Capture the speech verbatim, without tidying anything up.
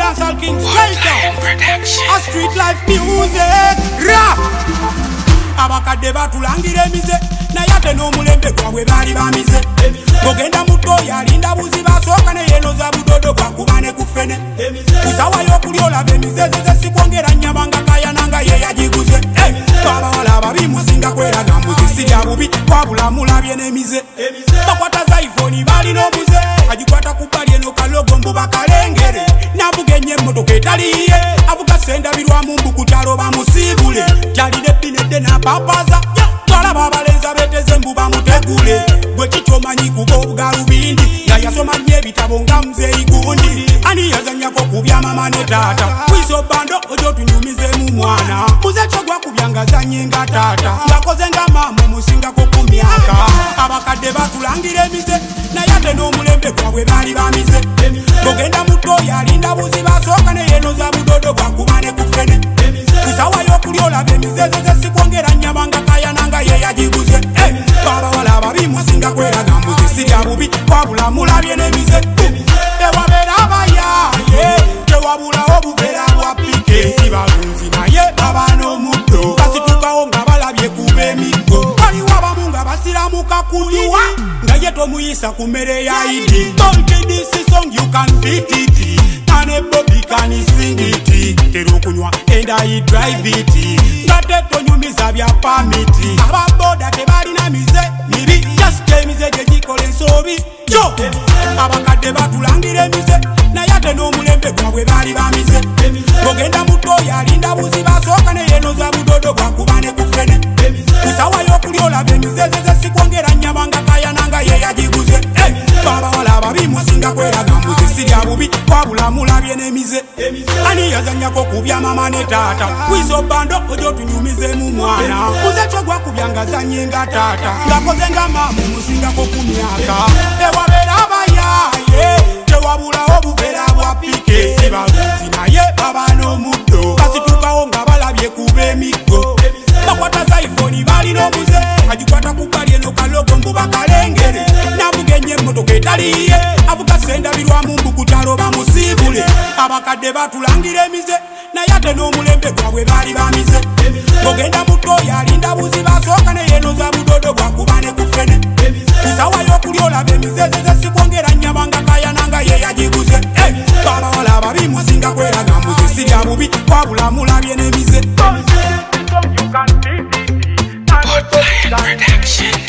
dancehall king straight up. A street life music rap. Abakadde batulangire emize naye ate n'omulembe gwabwe baali bamize. Ogenda muto yalinda buzi basooka ne yenoza budodo bwakuba ne kufene. Kusawayo okuli olaba emizezeze sikwongera nnyabanga kayananga ye yagiguze. Abawala ababi musinga kweraga mbuzi sirya bubi wabula mulabye n'emize. Bakwata za iphone balina obuze agikwata ku bbali eno kalogo mbu bakalengere. Nabugenye emmotoka etaliye avuga sendabirwamu mbu ku kyalo bamusiibule. Kyalina ebbinedde n'apapaza twalaba abalenzi beteze mbu bamutegule. Gwe kikyomanyi kuba obugalubindi nga yasoma nnyo ebitabo nga muzeeyi gundi. Ani yazanyako kubya mama ne taata kwiso bando ojo tunyumizemu mwana. Muze kyo gwakubyanga zanye nga taata ngakoze nga mama musingako ku myaka. Abakadde batulangira emize naye ate n'omulembe gwabwe baali bamize. Ogenda muto yalinda buzi basooka ne yenoza budodo bwakuba ne kufene. Kusawayo okuli olaba emizezeze sikwongera nnyabanga kayananga ye yagiguze. Abawala ababi musinga kweraga mbuzi sirya bubi wabula mulabye n'emize. Ewabeera abayaaye tewabula obubeera bwa pike. Si balunzi naye baba n'omuddo basitukawo nga balabye kuba emiggo. Waliwo abamu nga basiramuka kuliwa nga ye tomuyisa ku mmere ya idi. Don't this song you can beat it. Ane Bobby can sing it. Tero okunywa and I drive it. Ngate tonyumiza bya pamiti. Ababoda tebalina mize mibi just kemize gyegikola ensobi. Jo abakadde batulangira emize naye ate n'omulembe gwabwe baali bamize. Ogenda muto yalinda buzi basooka ne yenoza budodo bwakuba ne kufene. Kusawayo okuli olaba emizezeze sikwongera nnyabanga kayananga ye yagiguze. Abawala ababi musinga kweraga mbuzi sirya bubi wabula mulabye n'emize. Ani yazanyako kubya mama ne taata kwiso bando ojo tunyumizemu mwana. Muze kyo gwakubyanga zanye nga taata ngakoze nga mama musingako ku myaka. Ewabeera abayaaye tewabula obubeera bwa pike. Si balunzi naye baba n'omuddo basitukawo nga balabye kuba emiggo. Bakwata za iphone balina obuze agikwata ku bbali eno kalogo mbu bakalengere. Nabugenye emmotoka etaliye avuga sendabirwamu mbu ku kyalo bamusiibule. Abakadde batulangira emize naye ate n'omulembe gwabwe baali bamize. Ogenda muto yalinda buzi basooka ne yenoza budodo bwakuba ne kufene. Kusawayo okuli olaba emizezeze sikwongera nnyabanga kayananga ye yagiguze. Abawala ababi musinga kweraga mbuzi sirya bubi wabula mulabye n'emize. Production.